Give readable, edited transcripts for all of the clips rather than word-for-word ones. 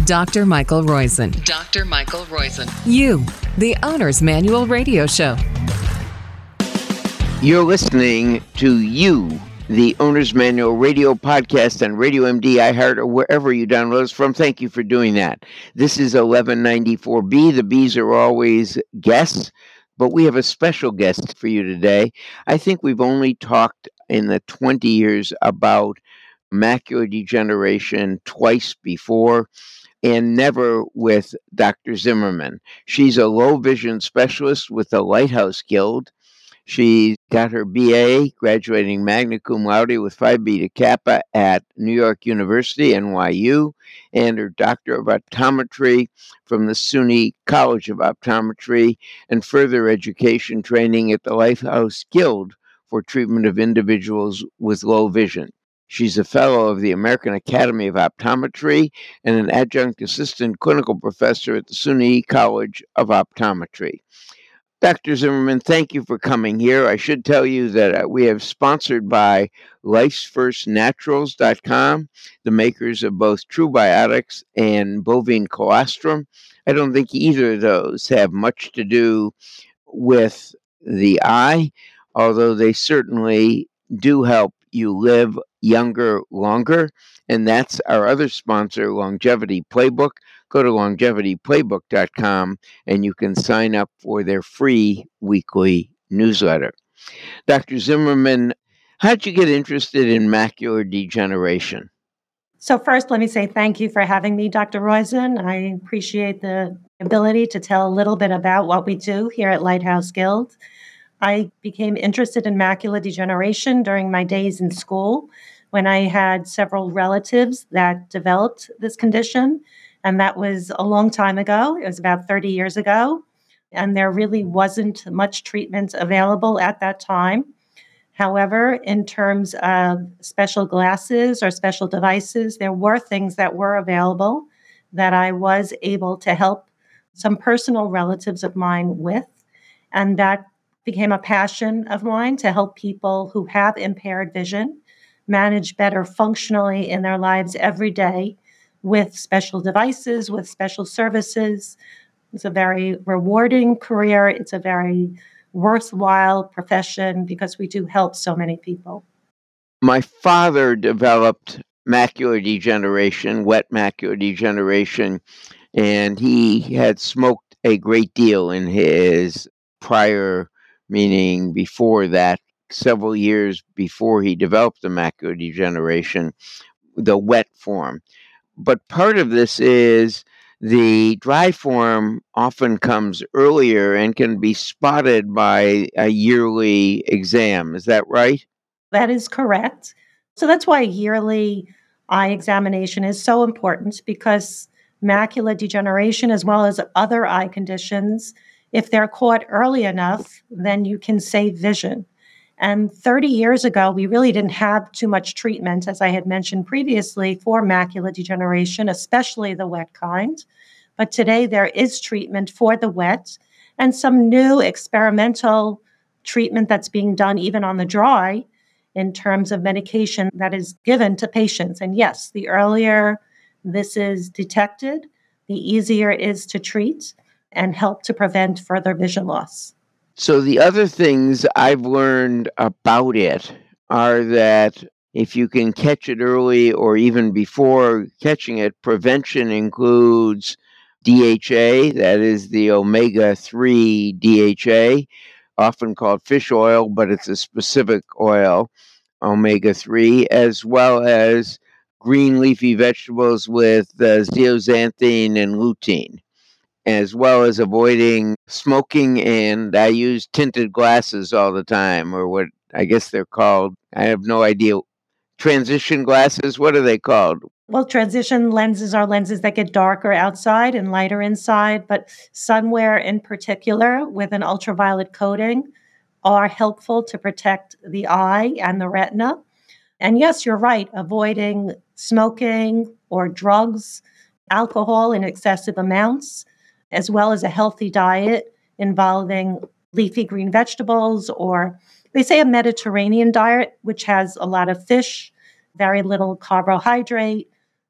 Dr. Michael Roizen. Dr. Michael Roizen. You, the Owner's Manual Radio Show. You're listening to You, the Owner's Manual Radio Podcast on Radio MD, iHeart, or wherever you download us from. Thank you for doing that. This is 1194B. The Bs are always guests, but we have a special guest for you today. I think we've only talked in the 20 years about macular degeneration twice before, and never with Dr. Zimmerman. She's a low vision specialist with the Lighthouse Guild. She got her BA, graduating magna cum laude with Phi Beta Kappa at New York University, NYU, and her Doctor of Optometry from the SUNY College of Optometry, and further education training at the Lighthouse Guild for treatment of individuals with low vision. She's a fellow of the American Academy of Optometry and an adjunct assistant clinical professor at the SUNY College of Optometry. Dr. Zimmerman, thank you for coming here. I should tell you that we have sponsored by Life'sFirstNaturals.com, the makers of both True Biotics and bovine colostrum. I don't think either of those have much to do with the eye, although they certainly do help you live younger, longer. And that's our other sponsor, Longevity Playbook. Go to longevityplaybook.com and you can sign up for their free weekly newsletter. Dr. Zimmerman, how'd you get interested in macular degeneration? So first, let me say thank you for having me, Dr. Roizen. I appreciate the ability to tell a little bit about what we do here at Lighthouse Guild. I became interested in macular degeneration during my days in school when I had several relatives that developed this condition. And that was a long time ago. It was about 30 years ago. And there really wasn't much treatment available at that time. However, in terms of special glasses or special devices, there were things that were available that I was able to help some personal relatives of mine with. And that became a passion of mine to help people who have impaired vision manage better functionally in their lives every day with special devices, with special services. It's a very rewarding career. It's a very worthwhile profession because we do help so many people. My father developed macular degeneration, wet macular degeneration, and he had smoked a great deal in his prior, meaning before that, several years before he developed the macular degeneration, the wet form. But part of this is the dry form often comes earlier and can be spotted by a yearly exam. Is that right? That is correct. So that's why yearly eye examination is so important, because macular degeneration, as well as other eye conditions, if they're caught early enough, then you can save vision. And 30 years ago, we really didn't have too much treatment, as I had mentioned previously, for macular degeneration, especially the wet kind. But today there is treatment for the wet and some new experimental treatment that's being done even on the dry in terms of medication that is given to patients. And yes, the earlier this is detected, the easier it is to treat and help to prevent further vision loss. So the other things I've learned about it are that if you can catch it early or even before catching it, prevention includes DHA, that is the omega-3 DHA, often called fish oil, but it's a specific oil, omega-3, as well as green leafy vegetables with zeaxanthin and lutein, as well as avoiding smoking. And I use tinted glasses all the time, or what I guess they're called. I have no idea. Transition glasses, what are they called? Well, transition lenses are lenses that get darker outside and lighter inside, but sunwear in particular with an ultraviolet coating are helpful to protect the eye and the retina. And yes, you're right, avoiding smoking or drugs, alcohol in excessive amounts, as well as a healthy diet involving leafy green vegetables, or they say a Mediterranean diet, which has a lot of fish, very little carbohydrate,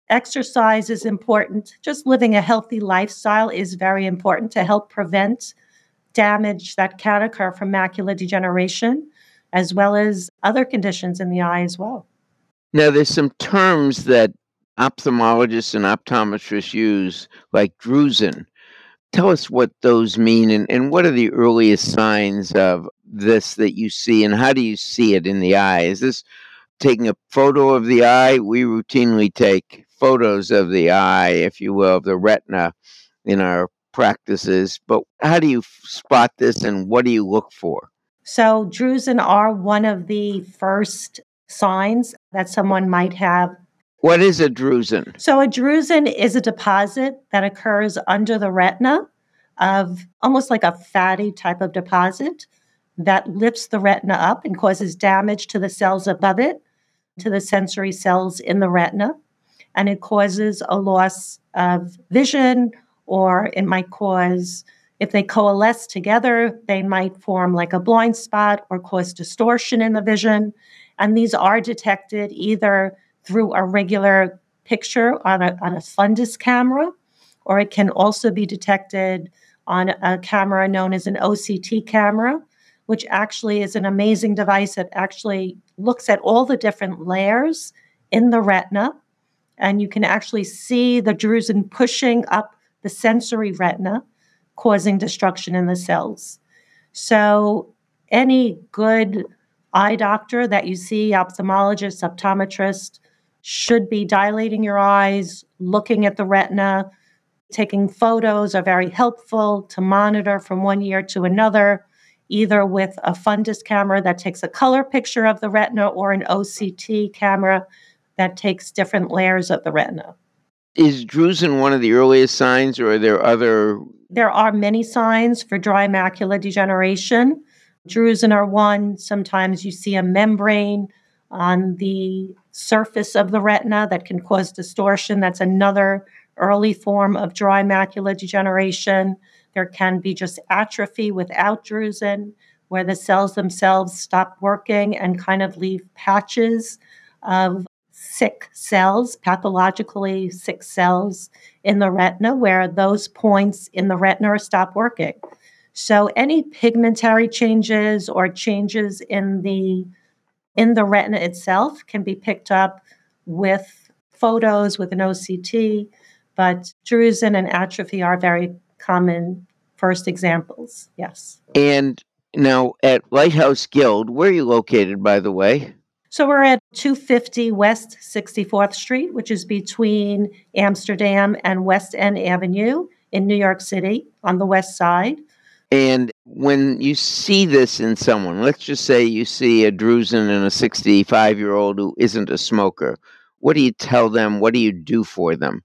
Exercise is important. Just living a healthy lifestyle is very important to help prevent damage that can occur from macular degeneration, as well as other conditions in the eye as well. Now, there's some terms that ophthalmologists and optometrists use, like drusen. Tell us what those mean and what are the earliest signs of this that you see, and how do you see it in the eye? Is this taking a photo of the eye? We routinely take photos of the eye, if you will, of the retina in our practices. But how do you spot this and what do you look for? So drusen are one of the first signs that someone might have. What is a drusen? So a drusen is a deposit that occurs under the retina of almost like a fatty type of deposit that lifts the retina up and causes damage to the cells above it, to the sensory cells in the retina. And it causes a loss of vision, or it might cause, if they coalesce together, they might form like a blind spot or cause distortion in the vision. And these are detected either through a regular picture on a fundus camera, or it can also be detected on a camera known as an OCT camera, which actually is an amazing device that actually looks at all the different layers in the retina. And you can actually see the drusen pushing up the sensory retina, causing destruction in the cells. So any good eye doctor that you see, ophthalmologist, optometrist, should be dilating your eyes, looking at the retina. Taking photos are very helpful to monitor from one year to another, either with a fundus camera that takes a color picture of the retina or an OCT camera that takes different layers of the retina. Is drusen one of the earliest signs, or are there other? There are many signs for dry macular degeneration. Drusen are one. Sometimes you see a membrane on the surface of the retina that can cause distortion. That's another early form of dry macular degeneration. There can be just atrophy without drusen, where the cells themselves stop working and kind of leave patches of sick cells, pathologically sick cells in the retina, where those points in the retina stop working. So any pigmentary changes or changes in the retina itself can be picked up with photos with an OCT, but drusen and atrophy are very common first examples, yes. And now at Lighthouse Guild, where are you located, by the way? So we're at 250 West 64th Street, which is between Amsterdam and West End Avenue in New York City on the west side. And when you see this in someone, let's just say you see a drusen in a 65-year-old who isn't a smoker, what do you tell them? What do you do for them?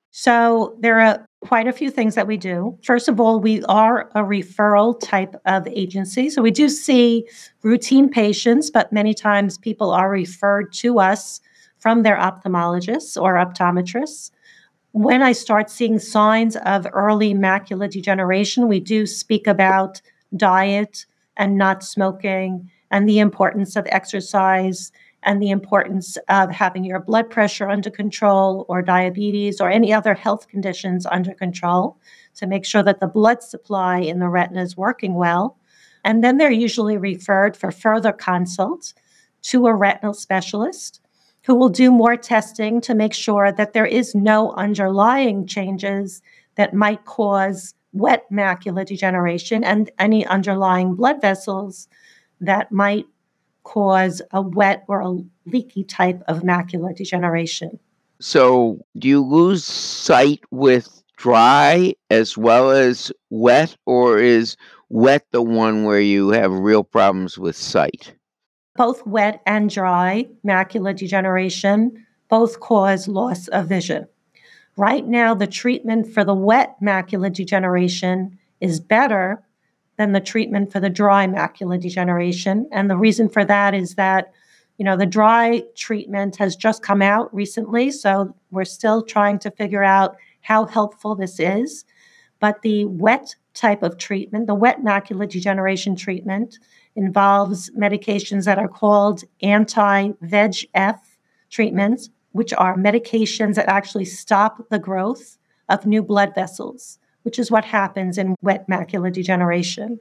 So there are quite a few things that we do. First of all, we are a referral type of agency. So we do see routine patients, but many times people are referred to us from their ophthalmologists or optometrists. When I start seeing signs of early macular degeneration, we do speak about diet and not smoking and the importance of exercise and the importance of having your blood pressure under control or diabetes or any other health conditions under control to make sure that the blood supply in the retina is working well. And then they're usually referred for further consults to a retinal specialist who will do more testing to make sure that there is no underlying changes that might cause wet macular degeneration and any underlying blood vessels that might cause a wet or a leaky type of macular degeneration. So do you lose sight with dry as well as wet, or is wet the one where you have real problems with sight? Both wet and dry macular degeneration both cause loss of vision. Right now, the treatment for the wet macular degeneration is better than the treatment for the dry macular degeneration. And the reason for that is that, the dry treatment has just come out recently, so we're still trying to figure out how helpful this is. But the wet type of treatment, the wet macular degeneration treatment, involves medications that are called anti-VEGF treatments, which are medications that actually stop the growth of new blood vessels, which is what happens in wet macular degeneration.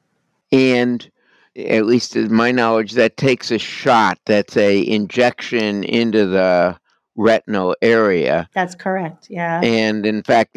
And at least to my knowledge, that takes a shot. That's a injection into the retinal area. That's correct, yeah. And in fact,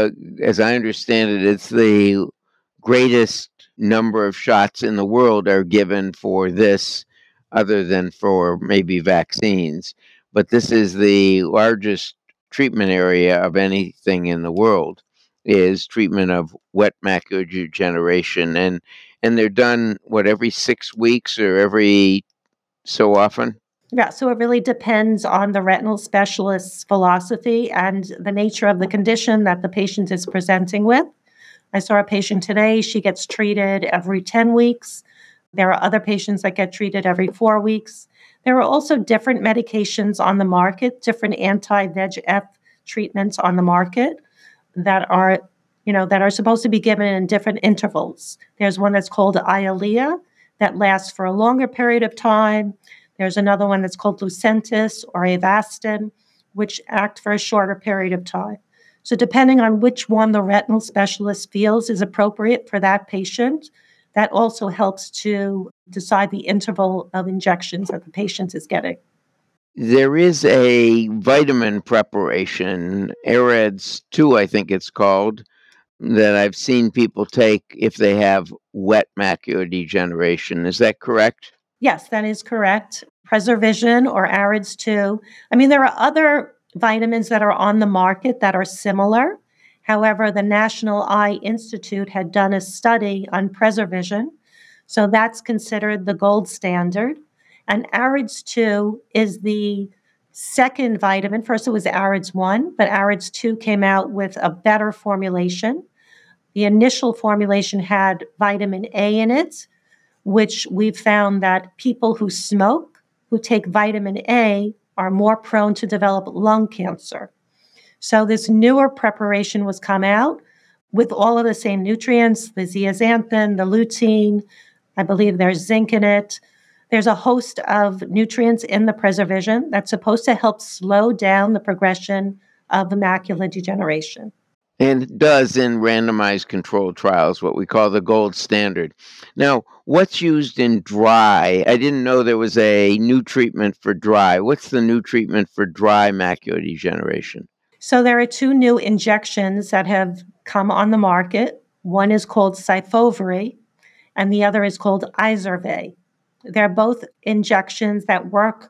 as I understand it, it's the greatest number of shots in the world are given for this, other than for maybe vaccines. But this is the largest treatment area of anything in the world, is treatment of wet macular degeneration. And they're done, every 6 weeks or every so often? Yeah, so it really depends on the retinal specialist's philosophy and the nature of the condition that the patient is presenting with. I saw a patient today. She gets treated every 10 weeks. There are other patients that get treated every 4 weeks. There are also different medications on the market, different anti-VEGF treatments on the market that are supposed to be given in different intervals. There's one that's called Eylea that lasts for a longer period of time. There's another one that's called Lucentis or Avastin, which act for a shorter period of time. So depending on which one the retinal specialist feels is appropriate for that patient, that also helps to decide the interval of injections that the patient is getting. There is a vitamin preparation, AREDS 2, I think it's called, that I've seen people take if they have wet macular degeneration. Is that correct? Yes, that is correct. Preservision or AREDS 2. I mean, there are other vitamins that are on the market that are similar. However, the National Eye Institute had done a study on Preservision, so that's considered the gold standard. And AREDS 2 is the second vitamin. First, it was AREDS 1, but AREDS 2 came out with a better formulation. The initial formulation had vitamin A in it, which we've found that people who smoke, who take vitamin A, are more prone to develop lung cancer. So this newer preparation was come out with all of the same nutrients, the zeaxanthin, the lutein. I believe there's zinc in it. There's a host of nutrients in the Preservision that's supposed to help slow down the progression of the macular degeneration. And it does in randomized controlled trials, what we call the gold standard. Now, what's used in dry? I didn't know there was a new treatment for dry. What's the new treatment for dry macular degeneration? So there are two new injections that have come on the market. One is called Syfovre, and the other is called Izervay. They're both injections that work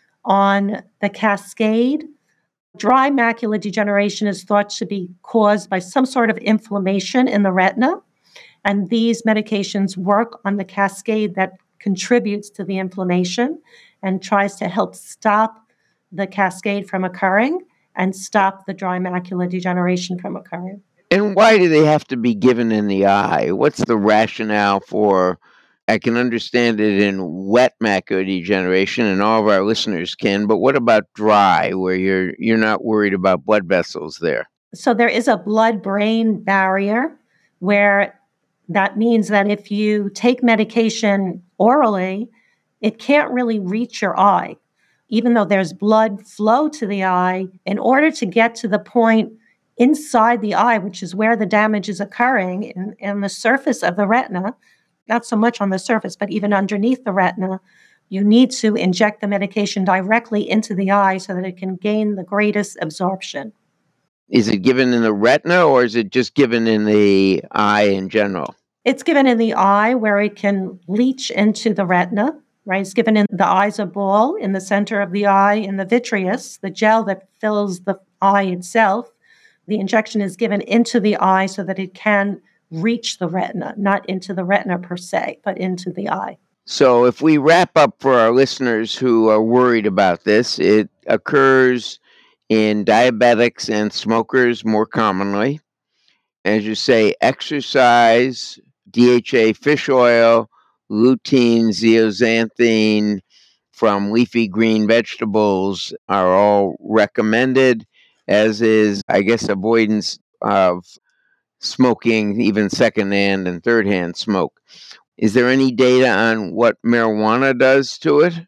on the cascade. Dry macular degeneration is thought to be caused by some sort of inflammation in the retina, and these medications work on the cascade that contributes to the inflammation and tries to help stop the cascade from occurring and stop the dry macular degeneration from occurring. And why do they have to be given in the eye? What's the rationale for? I can understand it in wet macular degeneration, and all of our listeners can, but what about dry, where you're not worried about blood vessels there? So there is a blood-brain barrier where that means that if you take medication orally, it can't really reach your eye. Even though there's blood flow to the eye, in order to get to the point inside the eye, which is where the damage is occurring in the surface of the retina, not so much on the surface, but even underneath the retina, you need to inject the medication directly into the eye so that it can gain the greatest absorption. Is it given in the retina, or is it just given in the eye in general? It's given in the eye where it can leach into the retina, right? It's given in the eyes ball, in the center of the eye, in the vitreous, the gel that fills the eye itself. The injection is given into the eye so that it can reach the retina, not into the retina per se, but into the eye. So if we wrap up for our listeners who are worried about this, it occurs in diabetics and smokers more commonly. As you say, exercise, DHA fish oil, lutein, zeaxanthin from leafy green vegetables are all recommended, as is, I guess, avoidance of smoking, even secondhand and thirdhand smoke. Is there any data on what marijuana does to it?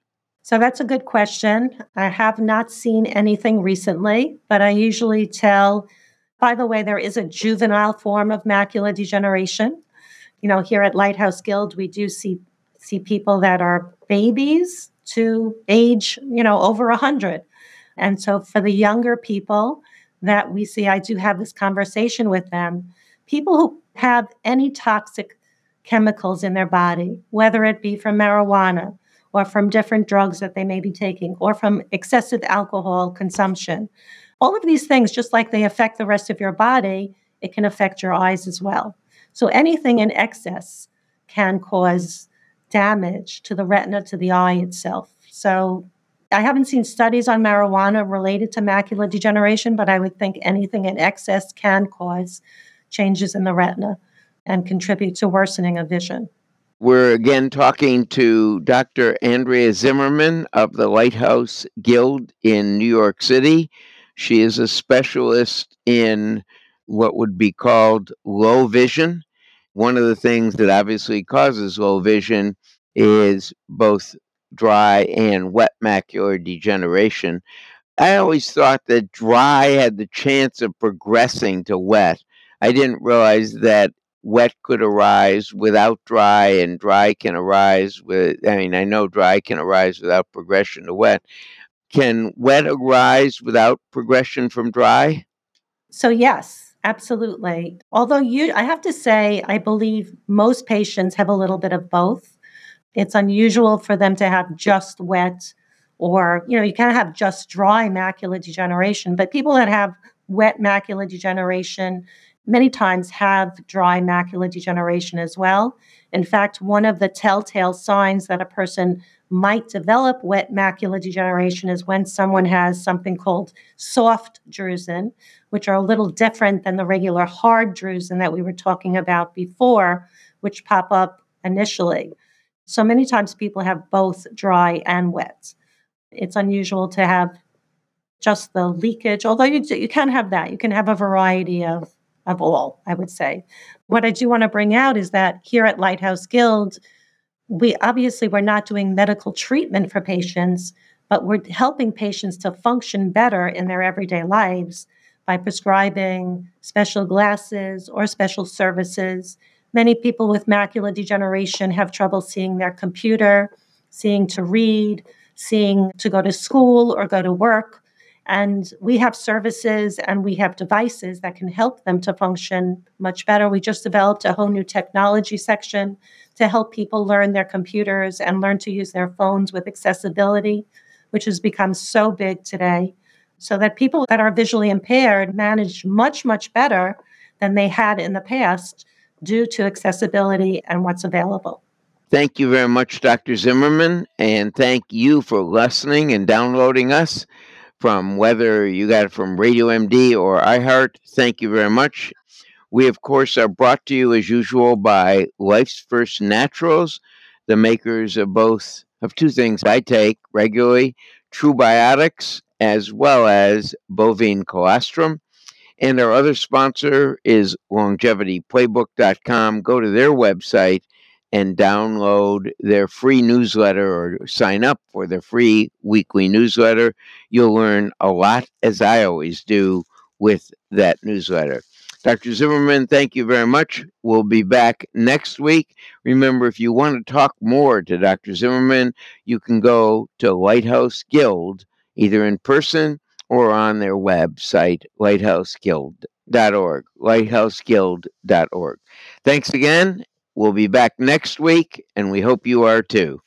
So that's a good question. I have not seen anything recently, but I usually tell, by the way, there is a juvenile form of macular degeneration. Here at Lighthouse Guild, we do see people that are babies to age, over 100. And so for the younger people that we see, I do have this conversation with them. People who have any toxic chemicals in their body, whether it be from marijuana or from different drugs that they may be taking or from excessive alcohol consumption. All of these things, just like they affect the rest of your body, it can affect your eyes as well. So anything in excess can cause damage to the retina, to the eye itself. So I haven't seen studies on marijuana related to macular degeneration, but I would think anything in excess can cause changes in the retina and contribute to worsening of vision. We're again talking to Dr. Andrea Zimmerman of the Lighthouse Guild in New York City. She is a specialist in what would be called low vision. One of the things that obviously causes low vision is both dry and wet macular degeneration. I always thought that dry had the chance of progressing to wet. I didn't realize that wet could arise without dry, and dry can arise I know dry can arise without progression to wet. Can wet arise without progression from dry? So yes, absolutely. Although I have to say, I believe most patients have a little bit of both. It's unusual for them to have just wet or, you can have just dry macular degeneration, but people that have wet macular degeneration many times have dry macular degeneration as well. In fact, one of the telltale signs that a person might develop wet macular degeneration is when someone has something called soft drusen, which are a little different than the regular hard drusen that we were talking about before, which pop up initially. So many times people have both dry and wet. It's unusual to have just the leakage, although you can have that. You can have a variety of all, I would say. What I do want to bring out is that here at Lighthouse Guild, we're not doing medical treatment for patients, but we're helping patients to function better in their everyday lives by prescribing special glasses or special services. Many people with macular degeneration have trouble seeing their computer, seeing to read, seeing to go to school or go to work. And we have services and we have devices that can help them to function much better. We just developed a whole new technology section to help people learn their computers and learn to use their phones with accessibility, which has become so big today, so that people that are visually impaired manage much, much better than they had in the past due to accessibility and what's available. Thank you very much, Dr. Zimmerman, and thank you for listening and downloading us. From whether you got it from Radio MD or iHeart, thank you very much. We, of course, are brought to you as usual by Life's First Naturals, the makers of two things I take regularly, True Biotics, as well as bovine colostrum. And our other sponsor is longevityplaybook.com. Go to their website and download their free newsletter or sign up for their free weekly newsletter. You'll learn a lot, as I always do, with that newsletter. Dr. Zimmerman, thank you very much. We'll be back next week. Remember, if you want to talk more to Dr. Zimmerman, you can go to Lighthouse Guild, either in person or on their website, lighthouseguild.org, lighthouseguild.org. Thanks again. We'll be back next week, and we hope you are too.